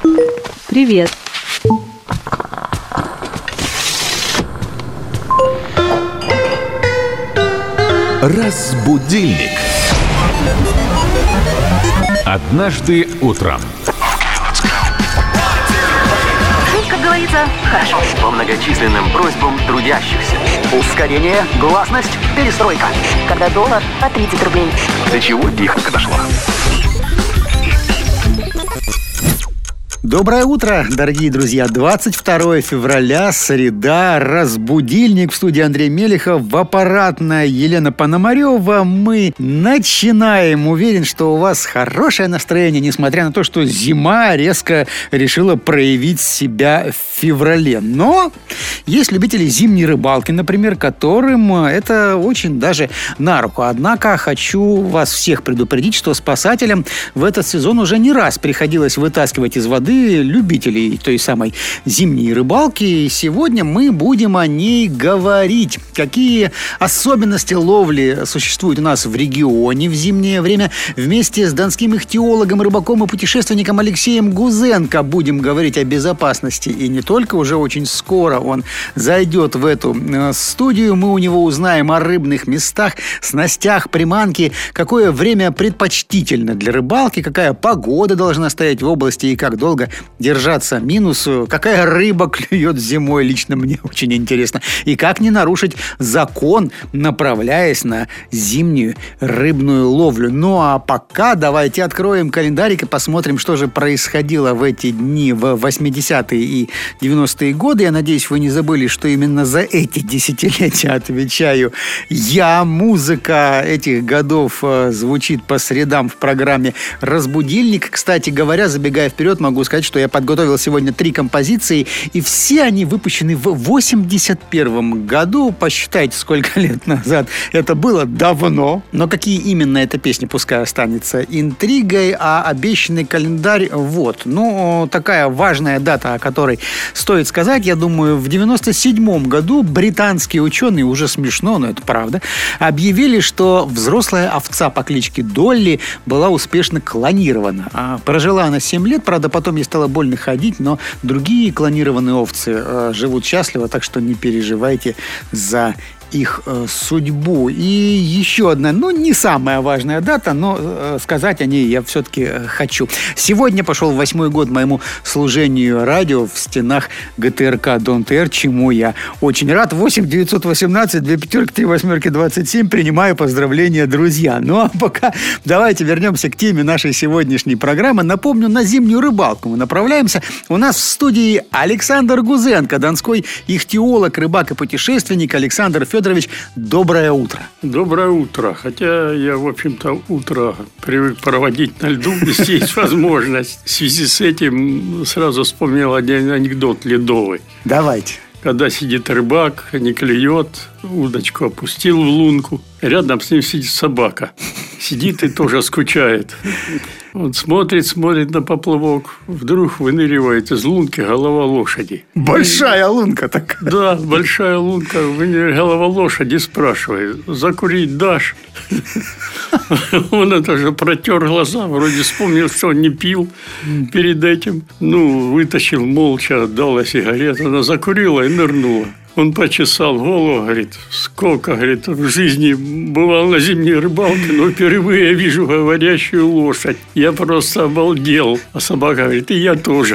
Привет. Разбудильник. Однажды утром. Как говорится, хорошо. По многочисленным просьбам трудящихся. Ускорение, гласность, перестройка. Когда доллар по 30 рублей. До чего лихо дошло. Доброе утро, дорогие друзья. 22 февраля, среда, разбудильник в студии Андрей Мелехов, в аппаратной Елена Пономарева. Мы начинаем. Уверен, что у вас хорошее настроение, несмотря на то, что зима резко решила проявить себя в феврале. Но есть любители зимней рыбалки, например, которым это очень даже на руку. Однако хочу вас всех предупредить, что спасателям в этот сезон уже не раз приходилось вытаскивать из воды любителей той самой зимней рыбалки. И сегодня мы будем о ней говорить. Какие особенности ловли существуют у нас в регионе в зимнее время. Вместе с донским ихтиологом, рыбаком и путешественником Алексеем Гузенко будем говорить о безопасности. И не только, уже очень скоро он зайдет в эту студию. Мы у него узнаем о рыбных местах, снастях, приманке, какое время предпочтительно для рыбалки, какая погода должна стоять в области и как долго держаться. Минус, какая рыба клюет зимой, лично мне очень интересно. И как не нарушить закон, направляясь на зимнюю рыбную ловлю. Ну а пока давайте откроем календарик и посмотрим, что же происходило в эти дни, в 80-е и 90-е годы. Я надеюсь, вы не забыли, что именно за эти десятилетия отвечаю я. Музыка этих годов звучит по средам в программе «Разбудильник». Кстати говоря, забегая вперед, могу сказать, что я подготовил сегодня 3 композиции, и все они выпущены в 81 году. Посчитайте, сколько лет назад это было, давно. Но какие именно это песни, пускай останется интригой, а обещанный календарь вот. Ну, такая важная дата, о которой стоит сказать, я думаю, в 97 году британские ученые, уже смешно, но это правда, объявили, что взрослая овца по кличке Долли была успешно клонирована. Прожила она 7 лет, правда, потом ей стало больно ходить, но другие клонированные овцы живут счастливо, так что не переживайте за их судьбу. И еще одна, не самая важная дата, но сказать о ней я все-таки хочу. Сегодня пошел 8-й год моему служению радио в стенах ГТРК Дон-ТР, чему я очень рад. 8 918 2 5 3 8 27. Принимаю поздравления, друзья. Ну а пока давайте вернемся к теме нашей сегодняшней программы. Напомню, на зимнюю рыбалку мы направляемся. У нас в студии Александр Гузенко, донской ихтиолог, рыбак и путешественник. Александр Федорович, доброе утро. Доброе утро. Хотя я, в общем-то, утро привык проводить на льду, если есть возможность. В связи с этим сразу вспомнил один анекдот ледовый. Давайте. Когда сидит рыбак, не клюет, удочку опустил в лунку, рядом с ним сидит собака. Сидит и тоже скучает. Он смотрит на поплавок, вдруг выныривает из лунки голова лошади. Большая лунка такая. Да, большая лунка, голова лошади, спрашивает: закурить дашь? Он это же протер глаза, вроде вспомнил, что он не пил перед этим. Вытащил молча, отдала сигарету, она закурила и нырнула. Он почесал голову, говорит: сколько, говорит, в жизни бывал на зимней рыбалке, но впервые я вижу говорящую лошадь. Я просто обалдел. А собака говорит: и я тоже.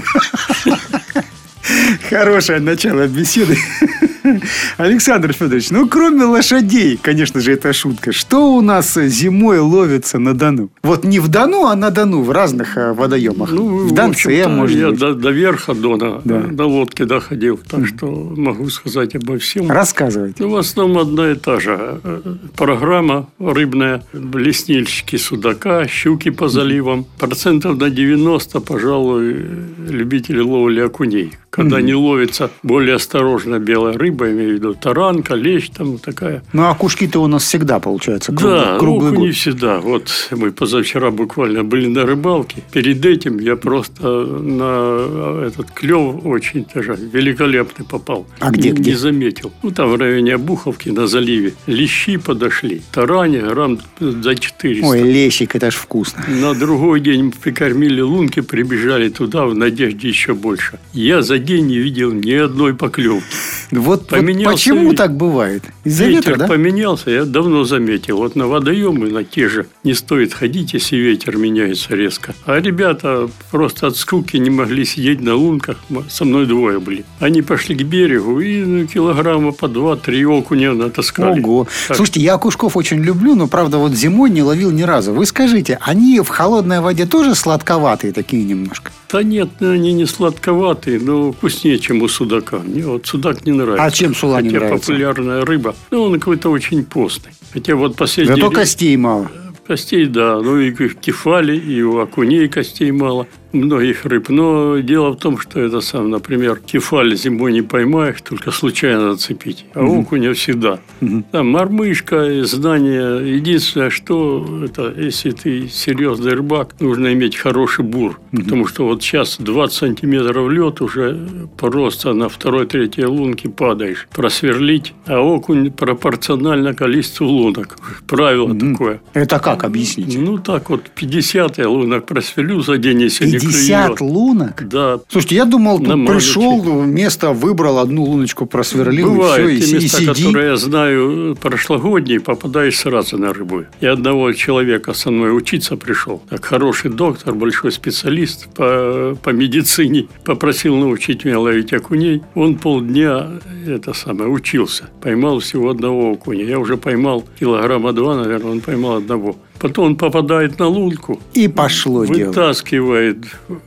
Хорошее начало беседы. Александр Федорович, кроме лошадей, конечно же, это шутка, что у нас зимой ловится на Дону? Вот не в Дону, а на Дону, в разных водоемах. В Донце, может быть. Я до верха Дона, до лодки доходил, так что могу сказать обо всем. Рассказывайте. В основном одна и та же программа рыбная, леснильщики судака, щуки по заливам. 90%, пожалуй, любители ловли окуней. когда не ловится более осторожно белая рыба, имею в виду таранка, лещ там такая. Ну, а кушки-то у нас всегда, получается, круглый окуни год. всегда. Вот мы позавчера буквально были на рыбалке. Перед этим я просто на этот клев очень даже великолепный попал. А где? Не заметил. Ну, там в районе Обуховки на заливе. Лещи подошли. Таране грамм за 400. Ой, лещик, это ж вкусно. На другой день прикормили лунки, прибежали туда в надежде еще больше. Я за день не видел ни одной поклевки. Вот Поменялся почему так бывает? Из-за ветра, да? поменялся, я давно заметил. Вот на водоемы, на те же, не стоит ходить, если ветер меняется резко. А ребята просто от скуки не могли сидеть на лунках. Со мной двое были. Они пошли к берегу и килограмма по 2-3 окуня натаскали. Ого. Так. Слушайте, я окушков очень люблю, но, правда, вот зимой не ловил ни разу. Вы скажите, они в холодной воде тоже сладковатые такие немножко? Да нет, они не сладковатые, но вкуснее, чем у судака. Мне вот судак не нравится. А чем сула не нравится? Популярная рыба. Ну, он какой-то очень постный. Хотя вот последний... Зато костей мало. Костей, да. Ну, и в кефали, и у окуней костей мало. Многих рыб. Но дело в том, что это сам, например, кефаль зимой не поймаешь, только случайно зацепить. А окуня всегда. Там мормышка, знание. Единственное, что это, если ты серьезный рыбак, нужно иметь хороший бур. Потому что вот сейчас 20 сантиметров лед уже просто на 2-3 лунке падаешь. Просверлить, а окунь пропорционально количеству лунок. Правило такое. Это как? Объясните. Ну, так вот, 50 я лунок просверлю за день, если не 50 лунок? Да. Слушайте, я думал, тут Намазочек. пришел, место выбрал, одну луночку просверлил, Бывают и все, те места, и сиди. которые я знаю прошлогодние, попадаешь сразу на рыбу. Я одного человека со мной учиться пришел. Так, хороший доктор, большой специалист по медицине. Попросил научить меня ловить окуней. Он полдня учился. Поймал всего одного окуня. Я уже поймал килограмма 2, наверное, он поймал одного. Потом он попадает на лунку. И пошло дело. Вытаскивает.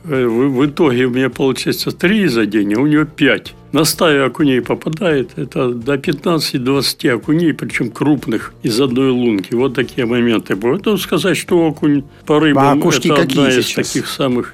В итоге у меня получается 3 за день, а у него 5. На стаю окуней попадает. Это до 15-20 окуней, причем крупных, из одной лунки. Вот такие моменты бывают. Ну, сказать, что окунь по рыбам, окушки это какие одна из сейчас? таких самых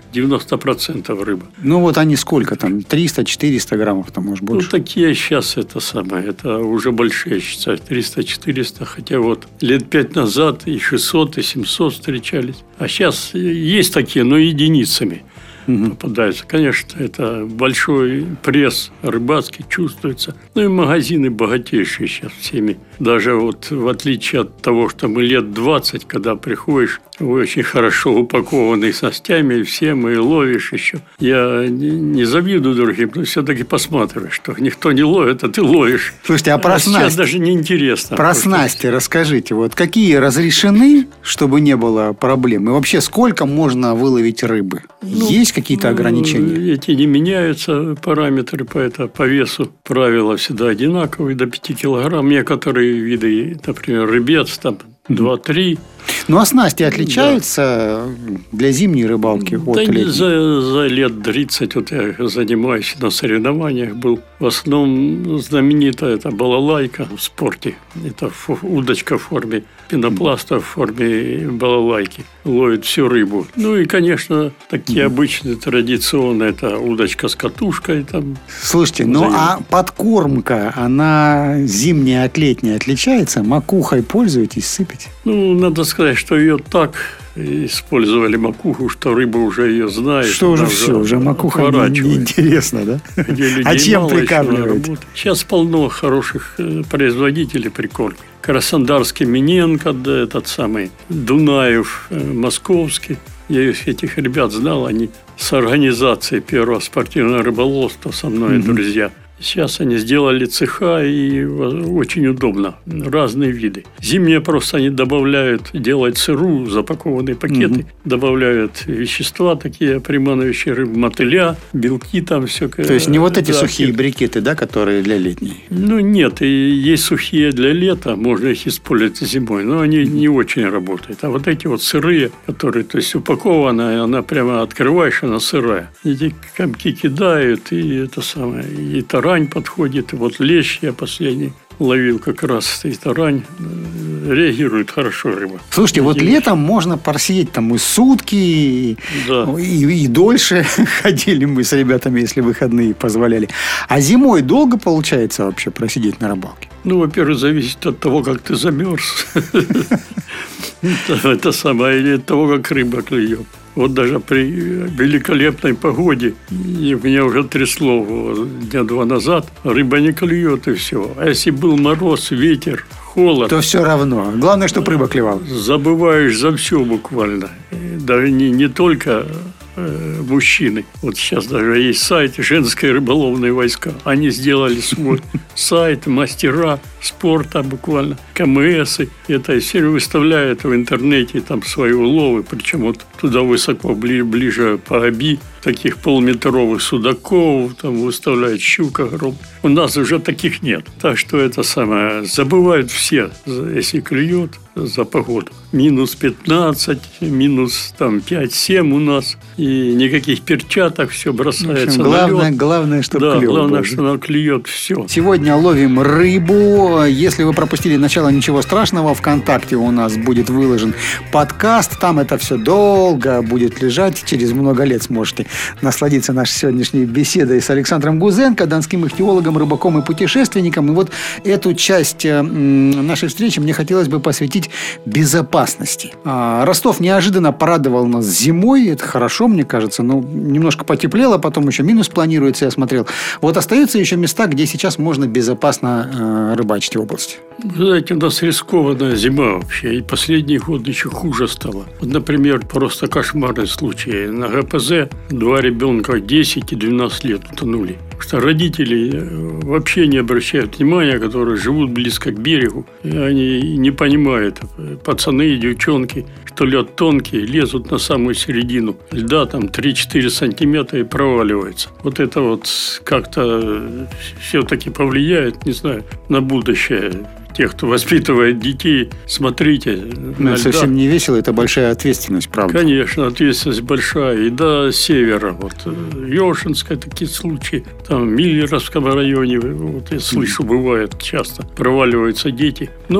90% рыбы. Ну, вот они сколько там? 300-400 граммов-то, может, Ну, больше? такие сейчас это уже большие, я считаю, 300-400. Хотя вот лет 5 назад и 600, и 700 встречались. А сейчас есть такие, но единицами попадаются. Конечно, это большой пресс рыбацкий чувствуется. Ну и магазины богатейшие сейчас всеми. Даже вот в отличие от того, что мы лет 20, когда приходишь, вы очень хорошо упакованный снастями, и всем, и ловишь еще. Я не завидую другим, но все-таки посматриваешь, что никто не ловит, а ты ловишь. Слушайте, а про сейчас снасти? даже неинтересно. Про снасти расскажите. Вот какие разрешены, чтобы не было проблем? И вообще, сколько можно выловить рыбы? Есть какие-то ограничения? Эти не меняются параметры по весу. Правила всегда одинаковые, до 5 килограмм. Некоторые виды, например, рыбец, там 2-3. Ну, а снасти отличаются для зимней рыбалки от летней? За лет 30 вот я занимаюсь на соревнованиях был. В основном знаменитая это балалайка в спорте. Это удочка в форме пенопласта, в форме балалайки. Ловит всю рыбу. Ну и, конечно, такие обычные, традиционные, это удочка с катушкой. Там. Слушайте, ну а подкормка, она зимняя от летней отличается? Макухой пользуетесь, сыпете? Ну, надо сказать, что ее так использовали макуху, что рыба уже ее знает. Что уже все, уже макуха неинтересно, да? А чем прикармливаете? Сейчас полно хороших производителей прикормки. Краснодарский Миненко, да, этот самый Дунаев, Московский. Я этих ребят знал, они с организацией первого спортивного рыболовства со мной друзья. Сейчас они сделали цеха, и очень удобно. Разные виды. Зимние просто они добавляют, делают сыру, запакованные пакеты, добавляют вещества такие, приманивающие рыбу, мотыля, белки там все. То есть не вот эти сухие брикеты, да, которые для летней? Ну, нет. И есть сухие для лета, можно их использовать зимой, но они не очень работают. А вот эти вот сырые, которые, то есть упакованная, она прямо открываешь, она сырая. Эти комки кидают, и это самое, и тарань подходит. И вот лещ я последний ловил как раз и тарань. реагирует хорошо рыба. Слушайте, вот летом можно просидеть там и сутки, Да. и дольше ходили мы с ребятами, если выходные позволяли. А зимой долго получается вообще просидеть на рыбалке? Ну, во-первых, зависит от того, как ты замерз. Это самое, или от того, как рыба клюет. Вот даже при великолепной погоде, и меня уже трясло дня 2 назад, рыба не клюет, и все. А если был мороз, ветер, холод, То все равно. Главное, чтобы рыба клевала. забываешь за все буквально. Даже не только мужчины. Вот сейчас даже есть сайт «Женские рыболовные войска». Они сделали свой сайт, мастера спорта буквально, КМСы. Это все выставляют в интернете там свои уловы. Причем вот туда высоко, ближе по оби, таких полуметровых судаков, там выставляют щук огромный. У нас уже таких нет. Так что это самое, забывают все, если клюет за погоду. Минус 15, минус там 5-7 у нас. И никаких перчаток, все бросается на лед. Главное, чтобы Да, клёво главное, было. что она клюет, все. Сегодня ловим рыбу. Если вы пропустили начало, ничего страшного. ВКонтакте у нас будет выложен подкаст. Там это все долго будет лежать. Через много лет сможете насладиться нашей сегодняшней беседой с Александром Гузенко, донским ихтиологом, рыбаком и путешественником. И вот эту часть нашей встречи мне хотелось бы посвятить безопасности. Ростов неожиданно порадовал нас зимой. Это хорошо, мне кажется. Но немножко потеплело, потом еще минус планируется, я смотрел. Вот остаются еще места, где сейчас можно безопасно рыбачить в области. Вы знаете, у нас рискованная зима вообще. И последний год еще хуже стало. Вот, например, просто кошмарный случай. На ГПЗ 2 ребенка 10 и 12 лет утонули. Потому что родители вообще не обращают внимания, которые живут близко к берегу. И они не понимают, пацаны и девчонки, что лед тонкий, лезут на самую середину льда, там 3-4 сантиметра и проваливается. Вот это вот как-то все-таки повлияет, не знаю, на будущее. Тех, кто воспитывает детей, смотрите. Ну, это совсем не весело, это большая ответственность, правда. Конечно, ответственность большая. И до севера. Вот Ёшинская такие случаи. Там в Миллеровском районе, вот я слышу, бывает часто, проваливаются дети. Ну,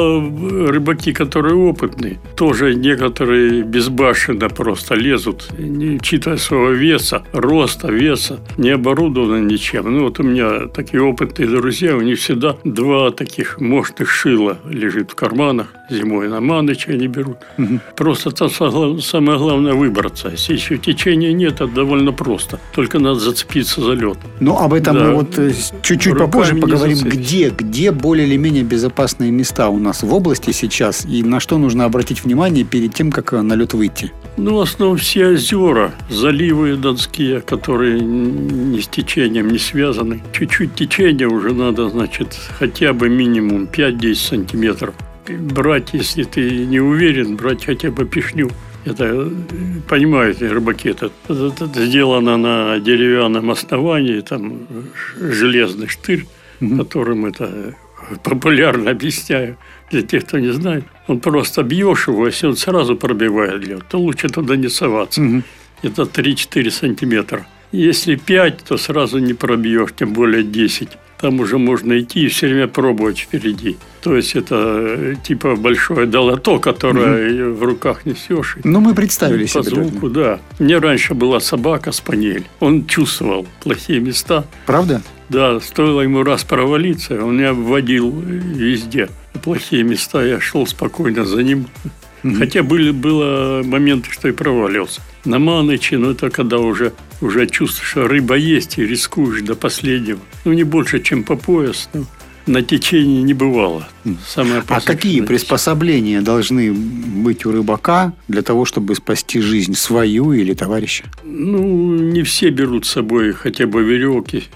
а рыбаки, которые опытные, тоже некоторые безбашенно просто лезут, не учитывая своего веса, роста, веса, не оборудованы ничем. Ну, вот у меня такие опытные друзья, у них всегда 2 таких мощных шила лежит в карманах. Зимой на манычи они берут. Просто там самое главное выбраться. Если еще течения нет, это довольно просто. Только надо зацепиться за лед. Ну, об этом Да. мы вот чуть-чуть Руками попозже не поговорим. зацепишься. Где более или менее безопасные места у нас в области сейчас и на что нужно обратить внимание перед тем, как на лед выйти? Ну, в основном все озера, заливы донские, которые ни с течением не связаны. Чуть-чуть течения уже надо, значит, хотя бы минимум 5-10 сантиметров. Брать, если ты не уверен, брать хотя бы пишню. Это, понимаете, рыбаки, это сделано на деревянном основании, там железный штырь, которым это популярно объясняю для тех, кто не знает. Он просто бьешь его, если он сразу пробивает лед, то лучше туда не соваться. Это 3-4 сантиметра. Если 5, то сразу не пробьешь, тем более 10. Там уже можно идти и все время пробовать впереди. То есть это типа большое долото, которое в руках несешь. Ну, мы представили По себе. звуку, да. У меня раньше была собака спаниель. Он чувствовал плохие места. Правда? Да, стоило ему раз провалиться, он меня обводил везде. Плохие места, я шел спокойно за ним. Хотя было моменты, что и провалился. На маныче, но это когда уже чувствуешь, что рыба есть, и рискуешь до последнего. Ну, не больше, чем по пояс. Но на течении не бывало. Самое А опасное, какие что на приспособления должны быть у рыбака для того, чтобы спасти жизнь свою или товарища? Ну, не все берут с собой хотя бы веревки.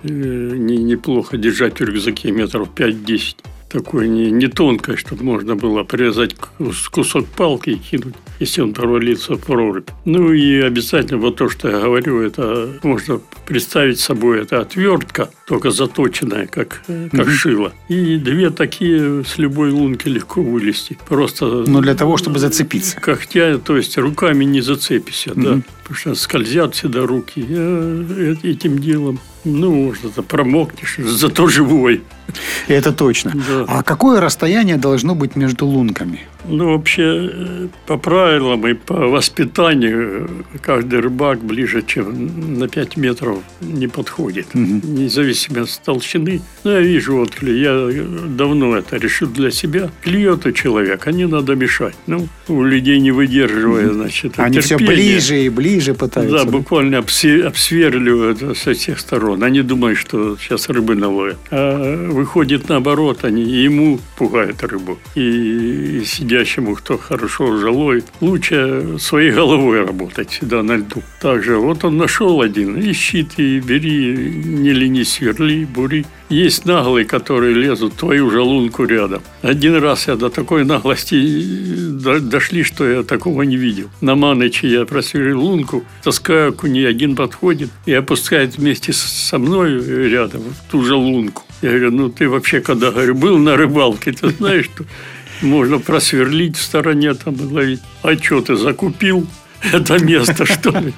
Неплохо держать в рюкзаке метров 5-10. Такой не тонкой, чтобы можно было привязать кусок палки и кинуть, если он провалится в прорубь. Ну и обязательно вот то, что я говорю, это можно представить собой, это отвертка, только заточенная, как шило. И 2 такие с любой лунки легко вылезти. Просто... Ну, для того, чтобы зацепиться. Когтя, то есть руками не зацепишься, да. Потому что скользят всегда руки. Я этим делом Ну, может, это промокнешь, зато живой. Это точно. Да. А какое расстояние должно быть между лунками? Ну, вообще, по правилам и по воспитанию каждый рыбак ближе, чем на 5 метров не подходит. Независимо от толщины. Ну, я вижу, вот я давно это решил для себя. Клюет у человека, не надо мешать. Ну, у людей не выдерживая, значит, Они все терпения. ближе и ближе пытаются. Да, буквально обсверливают со всех сторон. Они думают, что сейчас рыбы наловят. А выходит наоборот, они ему пугают рыбу. И сидящему, кто хорошо уже ловит, лучше своей головой работать всегда на льду. Также вот он нашел один, ищи и бери, не ленись, сверли, бури. Есть наглые, которые лезут в твою же лунку рядом. Один раз я до такой наглости дошли, что я такого не видел. На Маныче я просверлил лунку, таскаю окуней, один подходит и опускает вместе со мной рядом в ту же лунку. Я говорю, ну ты вообще, когда, говорю, был на рыбалке, ты знаешь, что можно просверлить в стороне там и ловить. А что, ты закупил это место, что ли?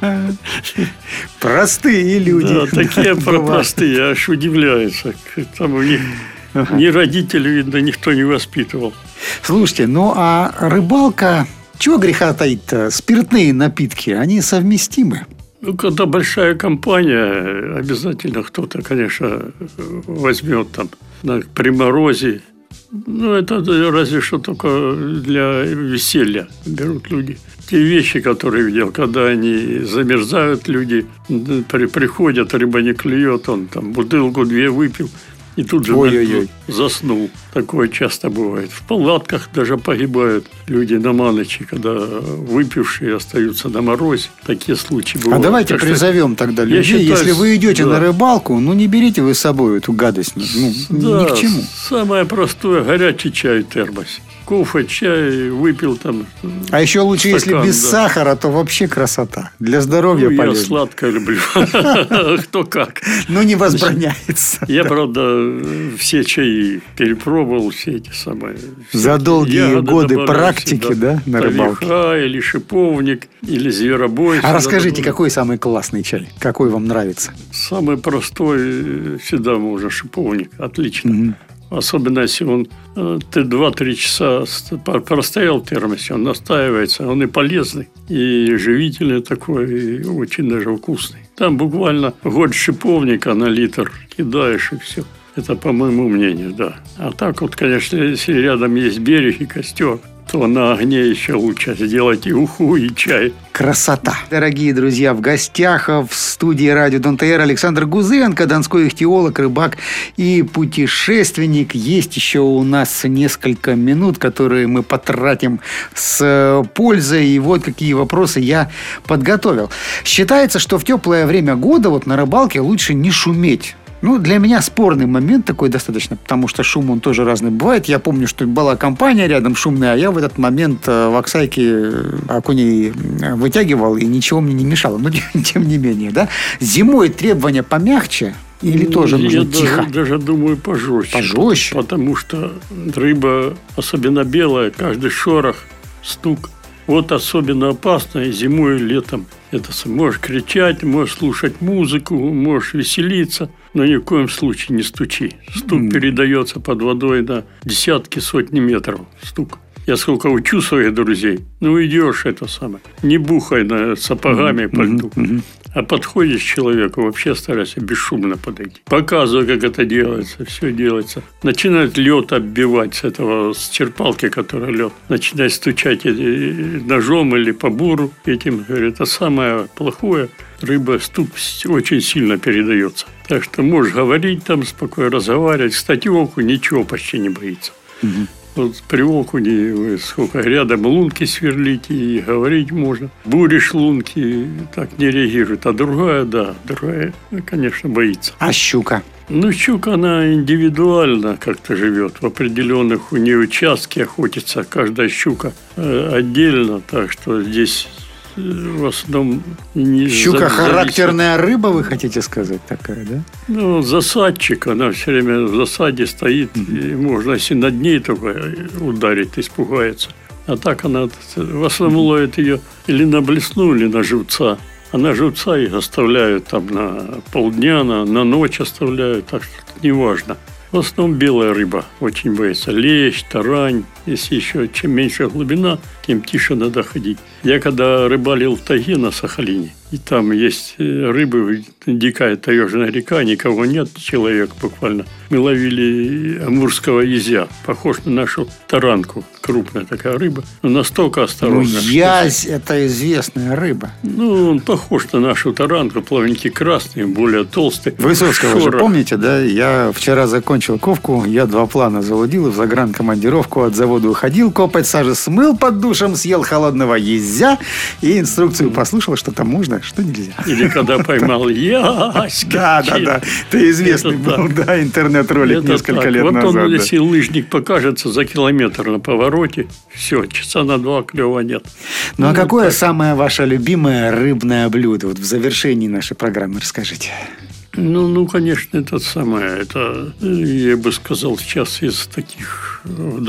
Простые люди. Да, такие простые, аж удивляются. Там у них ни родители, видно, никто не воспитывал. Слушайте, ну а рыбалка, чего греха таить-то? Спиртные напитки, они совместимы? Ну, когда большая компания, обязательно кто-то, конечно, возьмет там при морозе. Ну, это разве что только для веселья берут люди. Те вещи, которые видел, когда они замерзают, люди приходят, рыба не клюет, он там бутылку-две выпил и тут же заснул. Такое часто бывает. В палатках даже погибают люди на Маныче, когда выпившие остаются на морозе. Такие случаи бывают. А давайте призовем тогда людей. считаю, если вы идете да. на рыбалку, ну не берите вы с собой эту гадость. Ну, Да, ни к чему. самое простое, горячий чай в термосе. Кофе, чай, выпил там. А еще лучше, если стакан, без да. сахара, то вообще красота. Для здоровья Ну, я полезно. сладкое люблю. Кто как. Ну, не возбраняется. Я, правда, все чаи перепробовал, все эти самые. За долгие ягоды годы добавляю практики, всегда. да, на рыбалке. Тавиха, или шиповник, или зверобой. А всегда расскажите, добавляю. какой самый классный чай? Какой вам нравится? Самый простой всегда можно шиповник. Отлично. Особенно, если он ты 2-3 часа простоял в термосе, он настаивается, он и полезный, и живительный такой, и очень даже вкусный. Там буквально год шиповника на литр кидаешь, и все. Это по моему мнению, да. А так вот, конечно, если рядом есть берег и костер, то на огне еще лучше сделать и уху, и чай. Красота. Дорогие друзья, в гостях в студии радио Дон ТР Александр Гузенко, донской ихтиолог, рыбак и путешественник. Есть еще у нас несколько минут, которые мы потратим с пользой. И вот какие вопросы я подготовил. Считается, что в теплое время года вот на рыбалке лучше не шуметь. Ну, для меня спорный момент такой достаточно, потому что шум, он тоже разный бывает. Я помню, что была компания рядом шумная, а я в этот момент в оксайке окуней вытягивал, и ничего мне не мешало. Но, тем не менее, да. Зимой требования помягче или тоже нужно тихо? Я даже думаю пожестче. Пожестче? Потому что рыба, особенно белая, каждый шорох, стук. Вот особенно опасно и зимой, и летом. Это можешь кричать, можешь слушать музыку, можешь веселиться, но ни в коем случае не стучи. Стук передается под водой на десятки, сотни метров. Стук. Я сколько учу своих друзей, ну идешь это самое. Не бухай сапогами по льду. А подходишь к человеку, вообще старайся бесшумно подойти. Показывай, как это делается, все делается. Начинает лед оббивать с черпалки, которая лед. Начинает стучать ножом или по буру этим. Говорит, это самое плохое. Рыба, стук очень сильно передается. Так что можешь говорить там, спокойно разговаривать. Кстати, окунь ничего почти не боится. Вот при окуне вы сколько рядом лунки сверлите и говорить можно. Буришь лунки, так не реагирует. А другая, конечно, боится. А щука? Ну, щука, она индивидуально как-то живет. В определенных у нее участке охотится. Каждая щука отдельно. Так что здесь в основном... Щука характерная рыба, вы хотите сказать, такая, да? Ну, засадчик, она все время в засаде стоит, и можно, если над ней только ударить, испугается. А так она в основном ловит ее или на блесну, или на живца. А на живца их оставляют там на полдня, на ночь оставляют, так что неважно. В основном белая рыба очень боится. Лещ, тарань. Если еще чем меньше глубина, тем тише надо ходить. Я когда рыбалил в тайге на Сахалине, и там есть рыбы, дикая таежная река, никого нет, человек буквально. Мы ловили амурского язя, похож на нашу таранку. Крупная такая рыба, но настолько осторожная. Язь – это известная рыба. Он похож на нашу таранку, плавники красные, более толстые. Высоцкого вы же помните, да? Я вчера закончил ковку, я 2 плана залудил и в загранкомандировку от завода уходил, копать сажи смыл под душем, съел холодного язя и инструкцию послушал, что там можно, что нельзя. Или когда поймал ясь. Да. Это известный был, да, интернет-ролик несколько лет назад. Вот он, если лыжник покажется за километр на повороте, все, часа на 2 клёва нет. А какое самое ваше любимое рыбное блюдо? Вот в завершении нашей программы расскажите. Конечно, это, я бы сказал, сейчас из таких,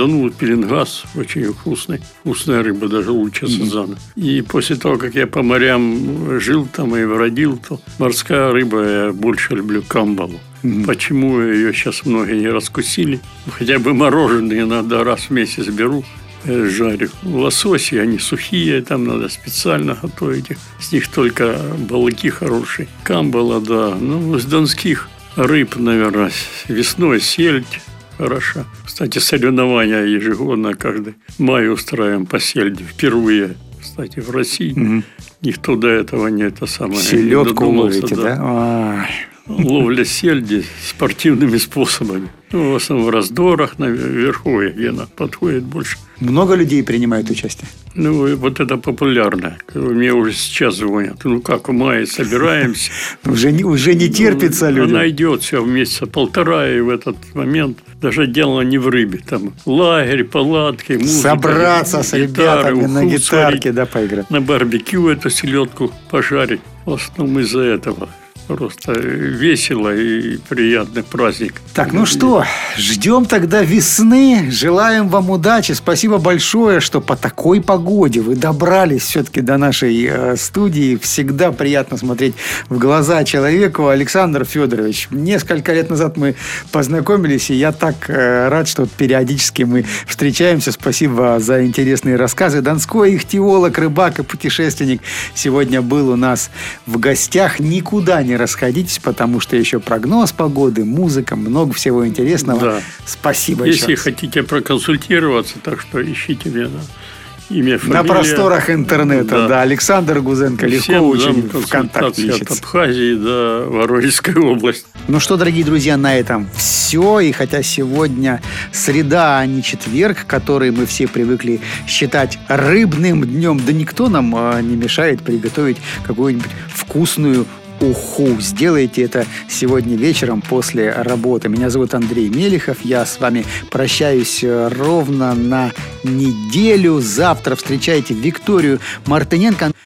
пеленгаз очень вкусный. Вкусная рыба, даже лучше сазана. И после того, как я по морям жил там и бродил, то морская рыба, я больше люблю камбалу. Почему ее сейчас многие не раскусили? Хотя бы мороженые иногда раз в месяц беру. Жарю лососи, они сухие, там надо специально готовить их. С них только балыки хорошие. Камбала, да. С донских рыб, наверное, весной сельдь хороша. Кстати, соревнования ежегодно каждый май устраиваем по сельди. Впервые, кстати, в России. Никто до этого не селедку ловите, да? Ловля сельди спортивными способами. В основном в раздорах, наверху, где она подходит больше. Много людей принимают участие? Вот это популярно. Мне уже сейчас звонят. Как в мае собираемся. Уже не терпится людям. Она идет все месяца 1,5, и в этот момент даже дело не в рыбе. Там лагерь, палатки, музыка. Собраться с ребятами на гитарке, да, поиграть. На барбекю эту селедку пожарить. В основном из-за этого. Просто весело и приятный праздник. Так, что, ждем тогда весны. Желаем вам удачи. Спасибо большое, что по такой погоде вы добрались все-таки до нашей студии. Всегда приятно смотреть в глаза человеку. Александр Федорович, несколько лет назад мы познакомились, и я так рад, что периодически мы встречаемся. Спасибо за интересные рассказы. Донской ихтиолог, рыбак и путешественник сегодня был у нас в гостях. Никуда не расходитесь, потому что еще прогноз погоды, музыка, много всего интересного. Да. Спасибо. Если хотите проконсультироваться, так что ищите меня имя, фамилия. На просторах интернета, да. Александр Гузенко легко очень ВКонтакте ищется. От Абхазии до Воронежской области. Дорогие друзья, на этом все. И хотя сегодня среда, а не четверг, который мы все привыкли считать рыбным днем, да никто нам не мешает приготовить какую-нибудь вкусную уху. Сделайте это сегодня вечером после работы. Меня зовут Андрей Мелехов. Я с вами прощаюсь ровно на неделю. Завтра встречайте Викторию Мартыненко.